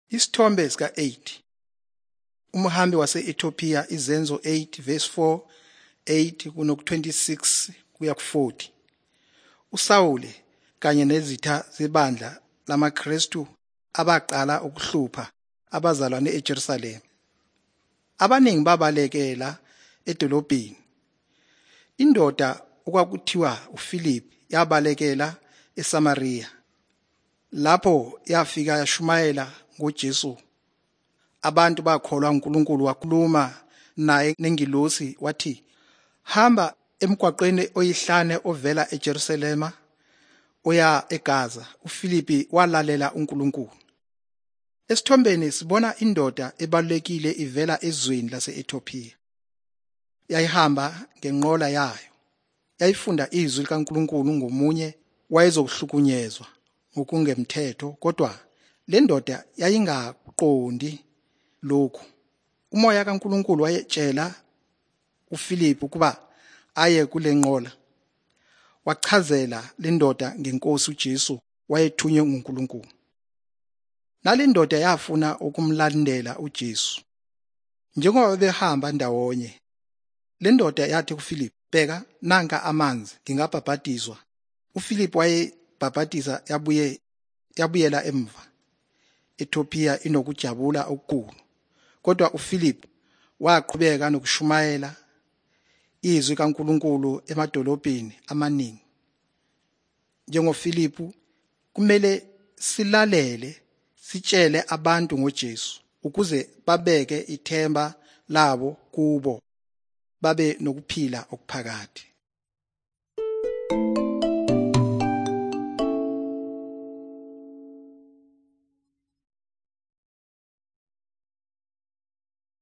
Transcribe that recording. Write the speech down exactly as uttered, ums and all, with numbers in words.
Isithombe sika eight. Umhambi wase-Ethiopia, Izenzo eight verse four, eight kunoku twenty-six kuya ku forty. uSawule kanye nezitha zebandla lamaKristu abaqala ukuhlupha abazalwane eJerusalem. Abaningi babalekela edolobheni. Indoda okwakuthiwa uPhilip yabalekela eSamaria. Lapho yafika yashumayela ngoJesu. Abantu bakholwa uNkulunkulu, wakhuluma naye nengilosi wathi, hamba emgwaqweni oyihlane ovela eJerusalema oya eGaza. uPhilip walalela uNkulunkulu. Esithombeni sibona indoda ebalekile ivela ezweni lase-Ethiopia. Yayihamba ngenqola yayo. Yayifunda izwi likaNkulunkulu ngomunye wayezokuhlukunyezwa ngokungemthetho, kodwa le ndoda yayingaqondi lokhu. Umoya kaNkulunkulu wayetshela uPhilip ukuba aye kule nqola. Wachazela le ndoda ngeNkosi uJesu wayethunywe nguNkulunkulu. Nale ndoda yafuna ukumlandela uJesu. Njengoba behamba ndawonye, le ndoda yathi kuPhilip, bheka nanka amanzi, ngingabhabhadizwa. uPhilip wayebhabhadiza yabuye yabuyela emva. Ethiopia inokujabula okukhulu. Kodwa uPhilip waqhubeka nokushumayela izwi kaNkulunkulu emadolobheni amaningi. NjengoPhilip kumele silalele, sitshele abantu ngoJesu ukuze babeke ithemba labo kubo, babe nokuphila okuphakade.